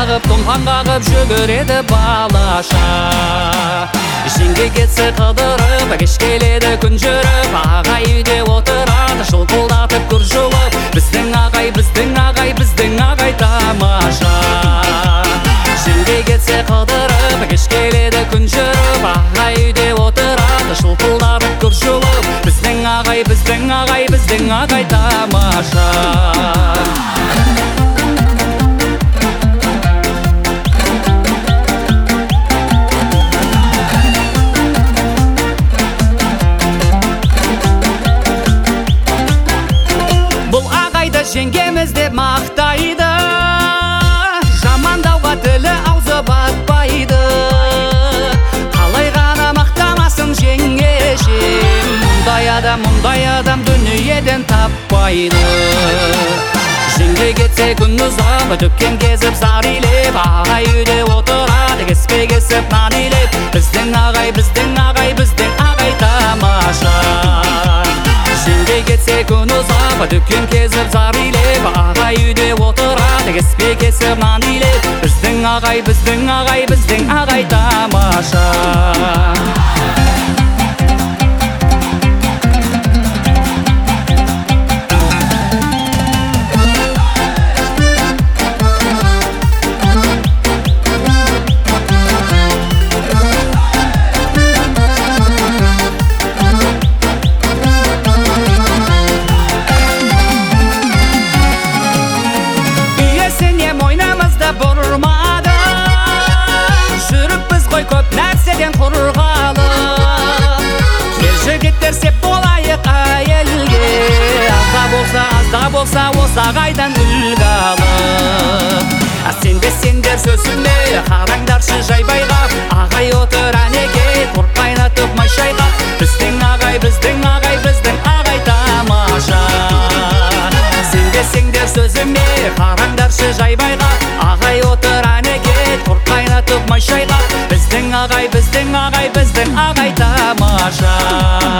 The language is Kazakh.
қағып, томпан қағып жүгіреді балаша. Жеңге кетсе қыдырып, кеш келеді күн жүріп, ағай үйде отырады, шылқылдатып күр жуып. Біздің ағай, біздің ағай, біздің ағай тамаша. Жеңге кетсе қыдырып, кеш келеді күн жүріп, ағай үйде отырады, шылқылдатып күр жуып. Біздің ағай, біздің ағай, біздің ағай тамаша. Жеңгеміз деп мақтайды, жамандауға тілі аузы батпайды. Қалай ғана мақтамасын жеңешем, мұндай адам дүниеден таппайды. Жеңге кетсе күн ұзап, дүккен кезіп зар илеп, ағай үйде отырады, кеспе кесіп нан илеп. Біздің ағай, біздің ағай, біздің ағай тамаша. Жеңге кетсе күн ұзап, дүккен кезіп зар илеп, ағай үйде отырады, кеспе кесіп нан илеп. Біздің ағай, біздің ағай, біздің ағай тамаша. Көп нәрседен құрғалы, кел жігіттер сеп болайық әйелге. Азда болса осы ағайдан үлгі алып. Сенбесеңдер сөзіме, қараңдаршы жайбайға. Ағай отыр әнеге, қорқайнатып май шайға. Біздің ағай, біздің ағай, біздің ағай тамаша. Сенбесеңдер сөзіме, қараңдаршы жайбайға. Ағай отыр әнеге, қорқайнатып май шайға. Біздің ағай, біздің ағай, біздің ағай тамаша.